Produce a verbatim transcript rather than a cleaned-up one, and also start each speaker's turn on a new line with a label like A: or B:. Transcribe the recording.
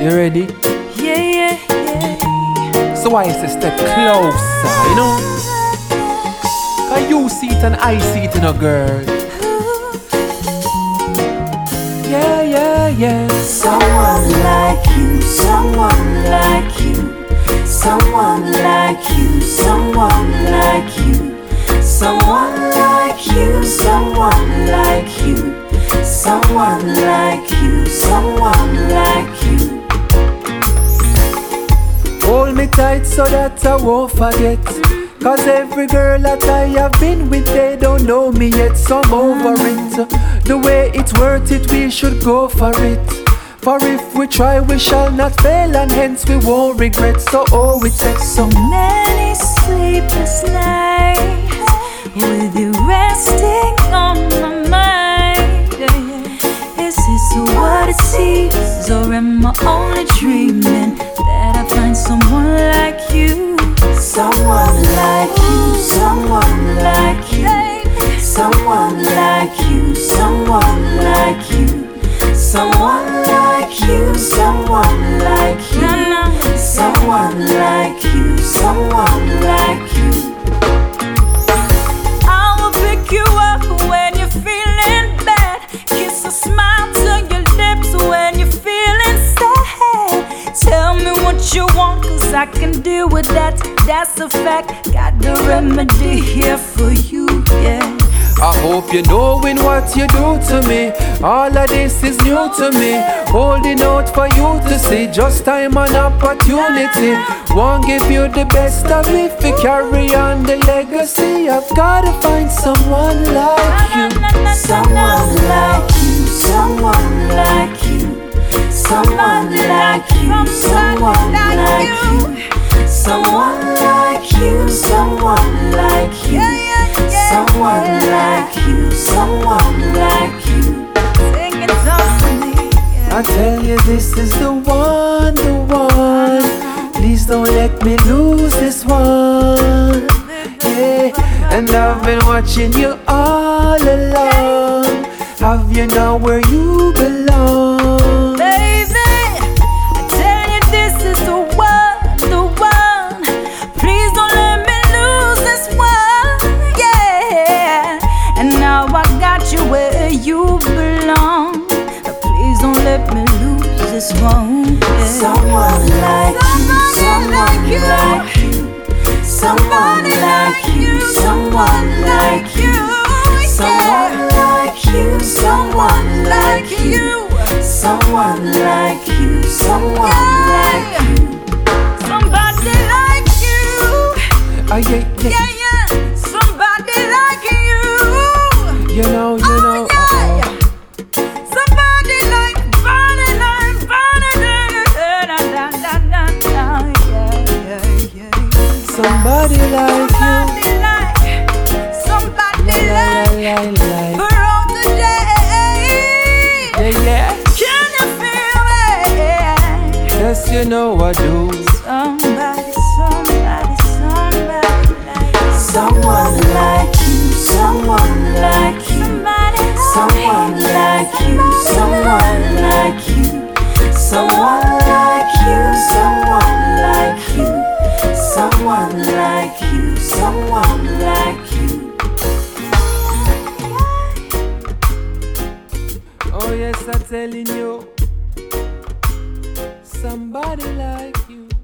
A: You ready?
B: Yeah, yeah, yeah.
A: So I say step closer, you know? Cause you see it and I see it in a girl. Yeah, yeah, yeah.
B: Someone like you, someone like you, someone like you, someone like you, someone like you, someone like you, someone like you, someone like you.
A: Hold me tight so that I won't forget. Cause every girl that I have been with, they don't know me yet, so I'm over it. The way it's worth it, we should go for it. For if we try, we shall not fail, and hence we won't regret. So oh, it takes
B: So many sleepless nights with you resting on my mind. Is this what it seems, or am I only dreaming that I find someone like you? Someone like you, someone like you, someone like you, someone like you, someone like you, someone like you, someone like you, someone like you. I will pick you up when you're feeling bad, kiss a smile to your lips when you're feeling sad. Tell me what you want, cause I can deal with that, that's a fact. Got the remedy here for you, yeah.
A: I hope you knowing what you do to me. All of this is new to me. Holding out for you to see. Just time and opportunity. Won't give you the best of me. If you carry on the legacy, I've gotta find someone like you.
B: Someone like you, someone like you, someone like you, someone like you, someone like you, someone like you, someone like you, someone like you. Sing it all for me.
A: I tell you this is the one, the one. Please don't let me lose this one. Yeah, and I've been watching you all along. Have you now where you belong?
B: Baby, I tell you this is the one, the one. Please don't let me lose this one, yeah. And now I got you where you belong. Please don't let me lose this one, yeah. Someone like you, someone like you, someone like you, someone like you, someone like you, someone like you, someone like you, someone like you, somebody like you.
A: Oh yeah, yeah,
B: Yeah, yeah, somebody like you.
A: you know, you know.
B: Oh, yeah. Somebody like, body like, body like, da, da, da, da, da, yeah, yeah, yeah.
A: Somebody like you.
B: Somebody like, somebody like,
A: Like, like, like.
B: for all the day.
A: Yeah, yeah.
B: Can you feel me?
A: Yes, you know I do.
B: Somebody, somebody, somebody like you. Someone like you, someone like you, someone like you, someone like you, someone like you, someone like you, someone like you, someone like you.
A: Oh yes, I'm telling you. Somebody like you.